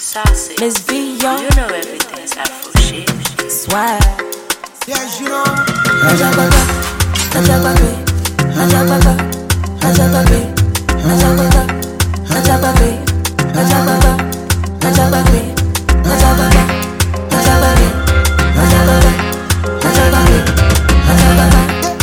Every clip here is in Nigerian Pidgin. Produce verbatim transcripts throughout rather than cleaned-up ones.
Saucy. Miss V, yo. You know everything's Afro shit. Swag. Yes, you know. Ajabaga, ajabaga, ajabaga, ajabaga, ajabaga, ajabaga, ajabaga, ajabaga, ajabaga, ajabaga, ajabaga, ajabaga, ajabaga, ajabaga,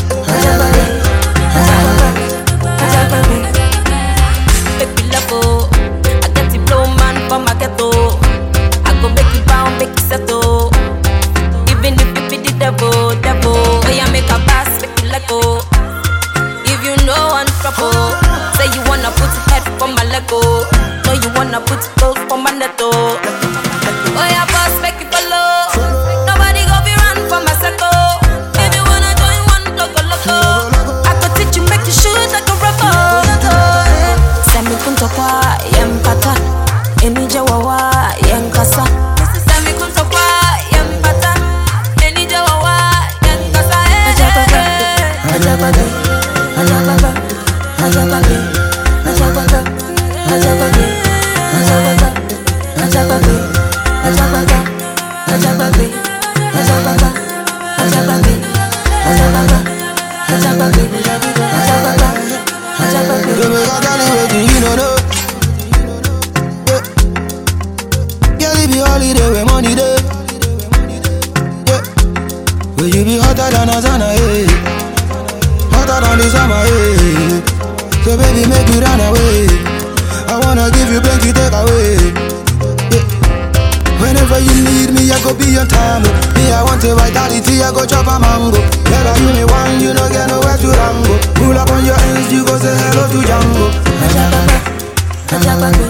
ajabaga. Baby love, I get the blow man from my ghetto. I go make it bound, make it settle. Even if you be the devil, devil, oh yeah, make a pass, make it let go. If you know I'm trouble, say you wanna put head for my leg go. No, you wanna put clothes for my netto. Oh yeah, boss, make it follow. Nobody go be run for my circle. If you wanna join one, loco, loco, I could teach you, make you shoot like a rebel. Send me kunto kwa yempata, enije wawa yenkasa. Send me kunto kwa yempata, enije wawa yenkasa. Ajabaga, ajabaga, ajabaga, ajabaga, ajabaga, ajabaga, ajabaga, ajabaga, ajabaga, ajabaga, ajabaga, ajabaga, ajabaga, ajabaga, ajabaga, ajabaga. You make a tell you waiting, you don't know. Yeah. Girl, it be holiday where money day. Yeah. Will you be hotter than a sauna, eh? Hotter than the summer, eh? So baby, make you run away. I wanna give you plenty take away. Yeah. Whenever you need me, I go be on time. Me, I want a vitality, I go chop a mango. Girl, you me one, you no get nowhere to rango. Pull up on your ends, you go say hello to Django. Ajabaga, ajabaga,